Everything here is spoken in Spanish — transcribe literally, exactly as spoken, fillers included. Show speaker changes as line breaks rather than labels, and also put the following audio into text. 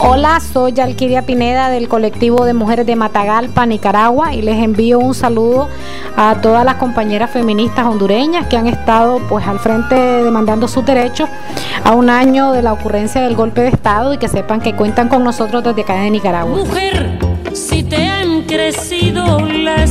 Hola, soy Yalkiria Pineda del colectivo de mujeres de Matagalpa, Nicaragua, y les envío un saludo a todas las compañeras feministas hondureñas que han estado pues al frente demandando sus derechos a un año de la ocurrencia del golpe de Estado, y que sepan que cuentan con nosotros desde acá de Nicaragua.
Mujer, si te han crecido las